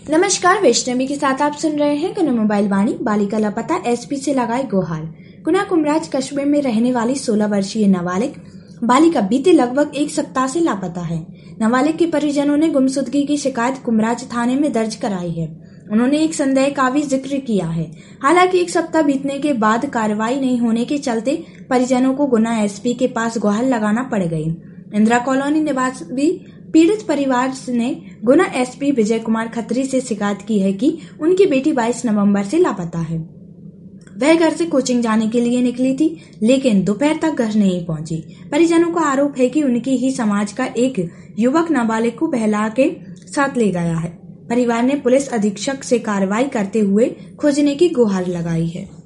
नमस्कार, वैष्णवी के साथ आप सुन रहे हैं गुना मोबाइल वाणी। बालिका लापता, एसपी से लगाई गुहार। गुना कुमराज कस्बे में रहने वाली 16 वर्षीय नाबालिग बालिका बीते लगभग एक सप्ताह से लापता है। नाबालिग के परिजनों ने गुमशुदगी की शिकायत कुमराज थाने में दर्ज कराई है। उन्होंने एक संदेह का भी जिक्र किया है। हालांकि एक सप्ताह बीतने के बाद कार्रवाई नहीं होने के चलते परिजनों को गुना एसपी के पास गुहार लगाना पड़ गई। इंदिरा कॉलोनी निवासी पीड़ित परिवार ने गुना एसपी विजय कुमार खत्री से शिकायत की है कि उनकी बेटी 22 नवंबर से लापता है। वह घर से कोचिंग जाने के लिए निकली थी, लेकिन दोपहर तक घर नहीं पहुंची। परिजनों का आरोप है कि उनकी ही समाज का एक युवक नाबालिग को बहला के साथ ले गया है। परिवार ने पुलिस अधीक्षक से कार्रवाई करते हुए खोजने की गुहार लगाई है।